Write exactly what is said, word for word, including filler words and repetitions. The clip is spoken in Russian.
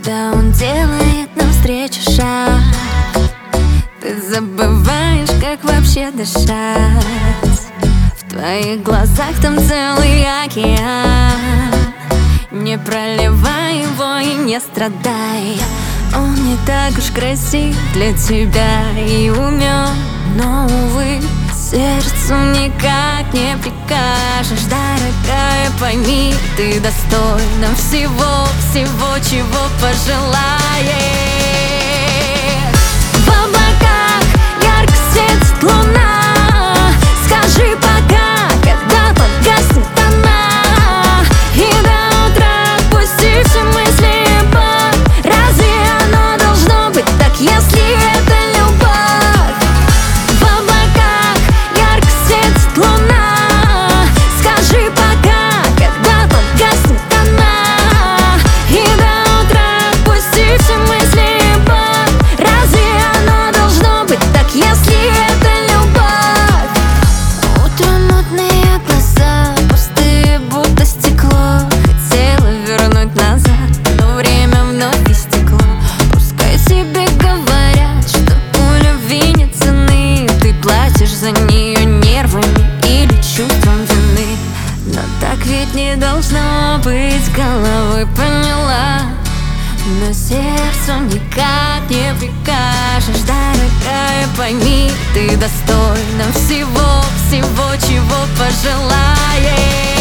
Когда он делает навстречу шаг, ты забываешь, как вообще дышать. В твоих глазах там целый океан. Не проливай его и не страдай. Он не так уж красив для тебя и умен, но, увы, сердцу никак не прикажешь. Дорогая, пойми, ты достойна всего, всего, чего пожелаешь. В облаках ярко светит луна. Скажи пока, когда погаснет она, и до утра отпусти все мысли и боль. Разве оно должно быть так, если это любовь? В облаках ярко светит луна. Скажи пока, когда погаснет она, и до утра отпусти все мысли и боль. Разве оно должно быть так, если это любовь? Утром мутные глаза, пустые, будто стекло. Хотела вернуть назад, но время вновь истекло. Пускай тебе говорят, что у любви нет цены. Ты платишь за нее нервами или чувством вины, но так ведь не должно быть, головой поняла. Но сердцу никак не прикажешь. Дорогая, пойми, ты достойна всего, всего, чего пожелаешь.